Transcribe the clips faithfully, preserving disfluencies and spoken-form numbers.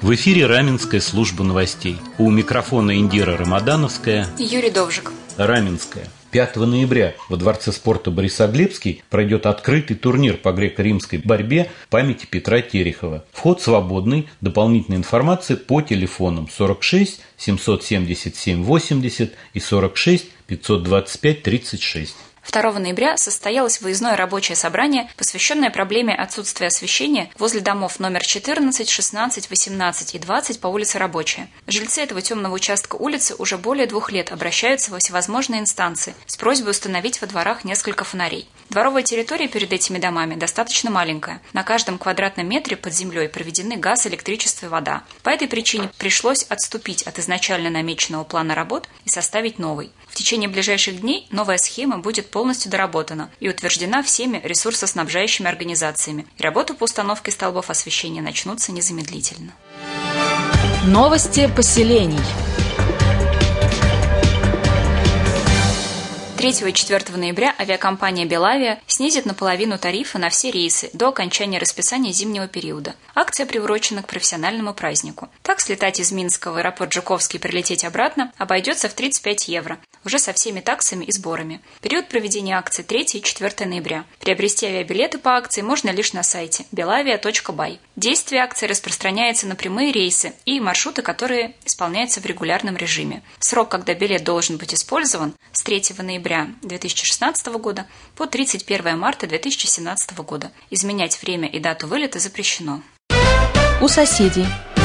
В эфире Раменская служба новостей. У микрофона Индира Рамадановская и Юрий Довжик. Раменская. пятого ноября во Дворце спорта Борисоглебский пройдет открытый турнир по греко-римской борьбе памяти Петра Терехова. Вход свободный. Дополнительная информация по телефонам сорок шесть семьсот семьдесят семь восемьдесят и сорок шесть пятьсот двадцать пять тридцать шесть. второго ноября состоялось выездное рабочее собрание, посвященное проблеме отсутствия освещения возле домов номер четырнадцать, шестнадцать, восемнадцать и двадцать по улице Рабочая. Жильцы этого темного участка улицы уже более двух лет обращаются во всевозможные инстанции с просьбой установить во дворах несколько фонарей. Дворовая территория перед этими домами достаточно маленькая. На каждом квадратном метре под землей проведены газ, электричество и вода. По этой причине пришлось отступить от изначально намеченного плана работ и составить новый. В течение ближайших дней новая схема будет полностью доработана и утверждена всеми ресурсоснабжающими организациями. И работы по установке столбов освещения начнутся незамедлительно. Новости поселений. третьего и четвёртого ноября авиакомпания «Белавия» снизит наполовину тарифы на все рейсы до окончания расписания зимнего периода. Акция приурочена к профессиональному празднику. Так, слетать из Минска в аэропорт Жуковский и прилететь обратно обойдется в тридцать пять евро, уже со всеми таксами и сборами. Период проведения акции третьего и четвёртого ноября. Приобрести авиабилеты по акции можно лишь на сайте белавия точка бай. Действие акции распространяется на прямые рейсы и маршруты, которые исполняются в регулярном режиме. Срок, когда билет должен быть использован, с третьего ноября две тысячи шестнадцатого года по тридцать первого марта две тысячи семнадцатого года. Изменять время и дату вылета запрещено. У соседей.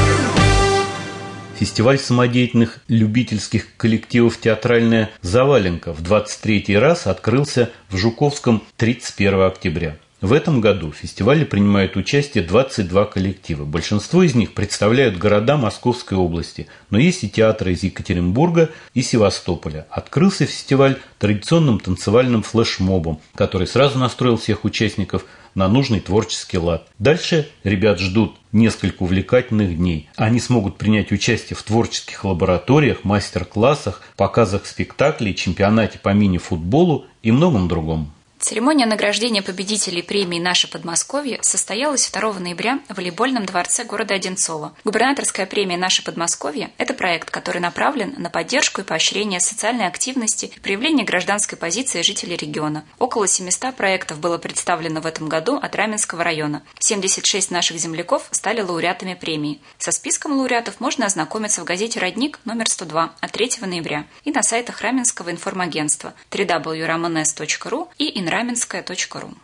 Фестиваль самодеятельных любительских коллективов «Театральная заваленка» в двадцать третий раз открылся в Жуковском тридцать первого октября. В этом году в фестивале принимают участие двадцать два коллектива. Большинство из них представляют города Московской области, но есть и театры из Екатеринбурга и Севастополя. Открылся фестиваль традиционным танцевальным флешмобом, который сразу настроил всех участников на нужный творческий лад. Дальше ребят ждут несколько увлекательных дней. Они смогут принять участие в творческих лабораториях, мастер-классах, показах спектаклей, чемпионате по мини-футболу и многом другом. Церемония награждения победителей премии «Наше Подмосковье» состоялась второго ноября в волейбольном дворце города Одинцово. Губернаторская премия «Наше Подмосковье» – это проект, который направлен на поддержку и поощрение социальной активности и проявление гражданской позиции жителей региона. Около семисот проектов было представлено в этом году от Раменского района. семьдесят шесть наших земляков стали лауреатами премии. Со списком лауреатов можно ознакомиться в газете «Родник» номер сто два от третьего ноября и на сайтах Раменского информагентства дабл ю дабл ю дабл ю точка рамонес точка ру и инраменская точка ру.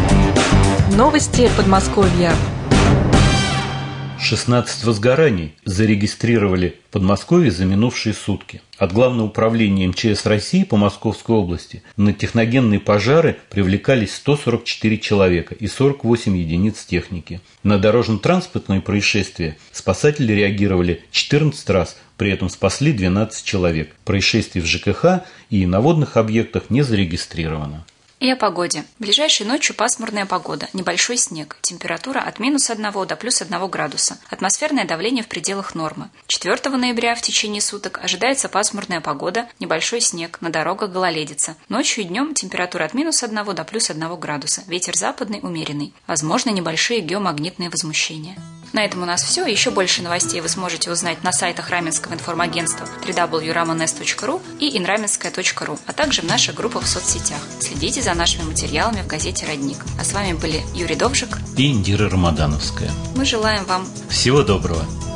Новости Подмосковья. шестнадцать возгораний зарегистрировали в Подмосковье за минувшие сутки. От Главного управления эм че эс России по Московской области на техногенные пожары привлекались сто сорок четыре человека и сорок восемь единиц техники. На дорожно-транспортные происшествия спасатели реагировали четырнадцать раз, при этом спасли двенадцать человек. Происшествий в жэ ка ха и на водных объектах не зарегистрировано. И о погоде. Ближайшей ночью пасмурная погода, небольшой снег, температура от минус одного до плюс одного градуса, атмосферное давление в пределах нормы. четвёртого ноября в течение суток ожидается пасмурная погода, небольшой снег, на дорогах гололедица. Ночью и днем температура от минус одного до плюс одного градуса, ветер западный умеренный. Возможны небольшие геомагнитные возмущения. На этом у нас все. Еще больше новостей вы сможете узнать на сайтах Раменского информагентства дабл ю дабл ю дабл ю точка рамонес точка ру и инраменская точка ру, а также в наших группах в соцсетях. Следите за нашими материалами в газете «Родник». А с вами были Юрий Довжик и Индира Рамадановская. Мы желаем вам всего доброго.